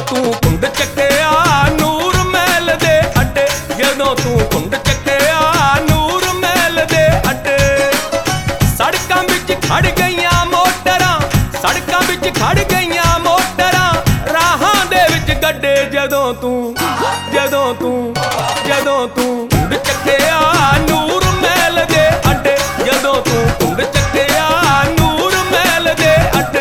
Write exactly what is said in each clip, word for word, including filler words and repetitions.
ਤੂੰ ਕੁੰਡ ਚੱਕਿਆ ਨੂਰ ਮਹਿਲ ਦੇ ਅੱਡੇ, ਜਦੋਂ ਤੂੰ ਕੁੰਡ ਚੱਕਿਆ ਨੂਰ ਮਹਿਲ ਦੇ ਅੱਡੇ। ਸੜਕਾਂ ਵਿੱਚ ਖੜ ਗਈਆਂ ਮੋਟਰਾਂ, ਸੜਕਾਂ ਵਿੱਚ ਖੜ ਗਈਆਂ ਮੋਟਰਾਂ, ਰਾਹਾਂ ਦੇ ਵਿੱਚ ਗੱਡੇ, ਜਦੋਂ ਤੂੰ ਜਦੋਂ ਤੂੰ ਜਦੋਂ ਤੂੰ ਕੁੰਡ ਚੱਕਿਆ ਨੂਰ ਮਹਿਲ ਦੇ ਅੱਡੇ, ਜਦੋਂ ਤੂੰ ਕੁੰਡ ਚੱਕਿਆ ਨੂਰ ਮਹਿਲ ਦੇ ਅੱਡੇ।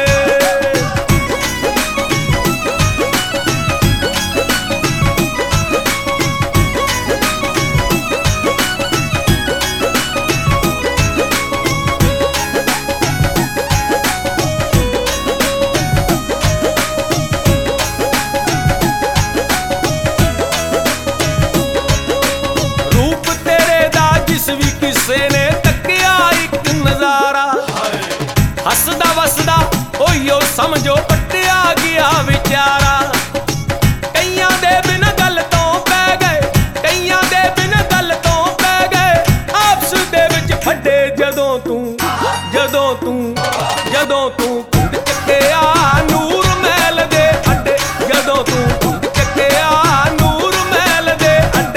ਵੀ ਕਿਸੇ ਨੇ ਤੱਕਿਆ ਇੱਕ ਨਜ਼ਾਰਾ, ਹੱਸਦਾ ਵਸਦਾ ਹੋਈਓ ਸਮਝੋ ਪੱਟਿਆ ਗਿਆ ਵਿਚਾਰਾ। ਕਈਆਂ ਦੇ ਬਿਨ ਗੱਲ ਤੋਂ ਪੈ ਗਏ, ਕਈਆਂ ਦੇ ਬਿਨ ਗੱਲ ਤੋਂ ਪੈ ਗਏ, ਆਪਸ ਦੇ ਵਿੱਚ ਫੱਡੇ, ਜਦੋਂ ਤੂੰ ਜਦੋਂ ਤੂੰ ਜਦੋਂ ਤੂੰ ਕੁੰਡ ਚੱਕਿਆ ਨੂਰ ਮਹਿਲ ਦੇ ਅੱਡੇ, ਜਦੋਂ ਤੂੰ ਕੁੰਡ ਚੱਕਿਆ ਨੂਰ ਮਹਿਲ ਦੇ ਅੱਡੇ।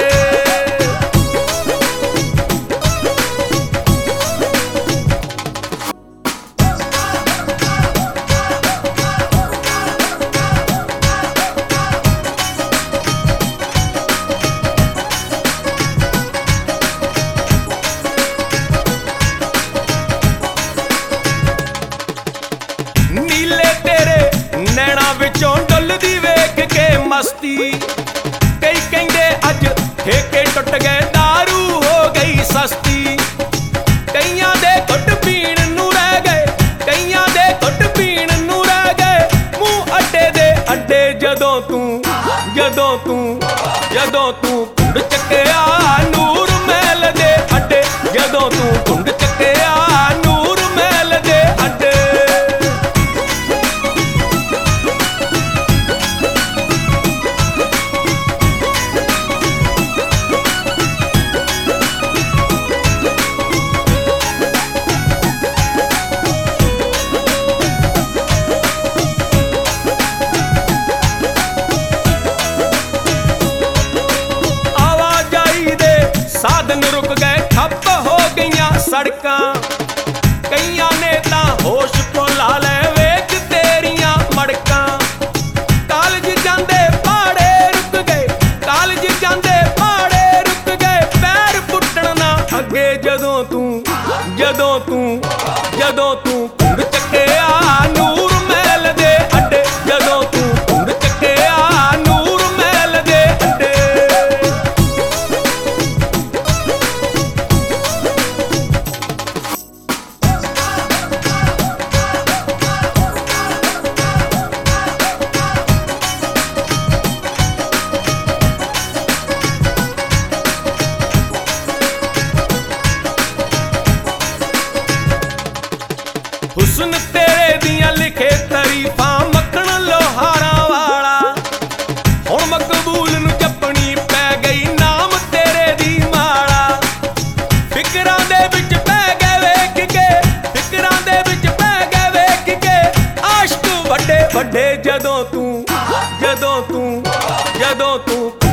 ਨੀਲੇ ਤੇਰੇ ਨੈਣਾ ਵਿੱਚੋਂ ਡੁੱਲਦੀ ਵੇਖ ਕੇ ਮਸਤੀ, ਕਈ ਕਹਿੰਦੇ ਅੱਜ ਠੇਕੇ ਟੁੱਟ ਗਏ, ਦਾਰੂ ਹੋ ਗਈ ਸਸਤੀ। ਕਈਆਂ ਦੇ ਘੁੱਟ ਪੀਣ ਨੂੰ ਰਹਿ ਗਏ, ਕਈਆਂ ਦੇ ਘੁੱਟ ਪੀਣ ਨੂੰ ਰਹਿ ਗਏ, ਮੂੰਹ ਅੱਡੇ ਦੇ ਅੱਡੇ, ਜਦੋਂ ਤੂੰ ਜਦੋਂ ਤੂੰ ਜਦੋਂ ਤੂੰ ਕੁੰਡ ਚੱਕਿਆ ਨੂਰ ਮਹਿਲ ਦੇ ਅੱਡੇ, ਜਦੋਂ ਤੂੰ ਕੁੰਡ ਚੱਕਿਆ ਨੂਰ ਮਹਿਲ ਦੇ ਅੱਡੇ। ਸਾਧਨ ਰੁਕ ਗਏ, ਠੱਪ ਹੋ ਗਈਆਂ ਸੜਕਾਂ, ਕਈਆਂ ਨੇ ਤਾਂ ਹੋਸ਼ ਭੁਲਾ ਲੈ ਵੇਖ ਤੇਰੀਆਂ ਮੜਕਾਂ। ਕਾਲਜ ਜਾਂਦੇ ਪਹਾੜੇ ਰੁਕ ਗਏ, ਕਾਲਜ ਜਾਂਦੇ ਪਹਾੜੇ ਰੁਕ ਗਏ, ਪੈਰ ਪੁੱਟਣ ਨਾ ਅੱਗੇ, ਜਦੋਂ ਤੂੰ ਜਦੋਂ ਤੂੰ ਜਦੋਂ ਤੂੰ ਕੁੰਡ ਚੱਕਿਆ ਨੂਰ ਮਹਿਲ ਦੇ ਅੱਡੇ, ਜਦੋਂ ਤੂੰ ਕੁੰਡ ਚੱਕਿਆ ਨੂਰ ਮਹਿਲ ਦੇ ਅੱਡੇ। ਹੁਸਨ ਤੇਰੇ ਦੀਆਂ ਲਿਖੇ ਤਾਰੀਫਾਂ, ਮੱਖਣ ਲੋਹਾਰਾਂ ਵਾਲਾ, ਹੁਣ ਮਕਬੂਲ ਨੂੰ ਜਪਣੀ ਪੈ ਗਈ, ਨਾਮ ਤੇਰੇ ਦੀ ਮਾਲਾ। ਫਿਕਰਾਂ ਦੇ ਵਿੱਚ ਪੈ ਗਏ ਵੇਖ ਕੇ, ਫਿਕਰਾਂ ਦੇ ਵਿੱਚ ਪੈ ਗਏ ਵੇਖ ਕੇ, ਆਸ਼ਕ ਵੱਡੇ ਵੱਡੇ, ਜਦੋਂ ਤੂੰ ਜਦੋਂ ਤੂੰ ਜਦੋਂ ਤੂੰ